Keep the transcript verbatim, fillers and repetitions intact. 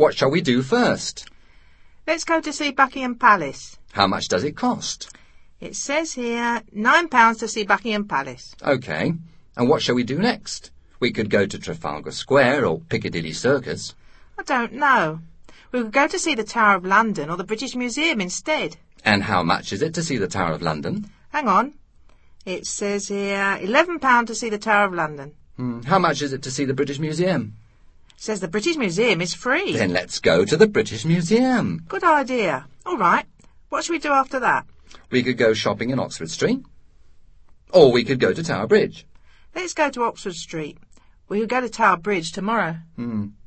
What shall we do first? Let's go to see Buckingham Palace. How much does it cost? It says here nine pounds to see Buckingham Palace. OK. And what shall we do next? We could go to Trafalgar Square or Piccadilly Circus. I don't know. We could go to see the Tower of London or the British Museum instead. And how much is it to see the Tower of London? Hang on. It says here eleven pounds to see the Tower of London. Hmm. How much is it to see the British Museum? It says the British Museum is free. Then let's go to the British Museum. Good idea. All right. What shall we do after that? We could go shopping in Oxford Street. Or we could go to Tower Bridge. Let's go to Oxford Street. We could go to Tower Bridge tomorrow. Hmm.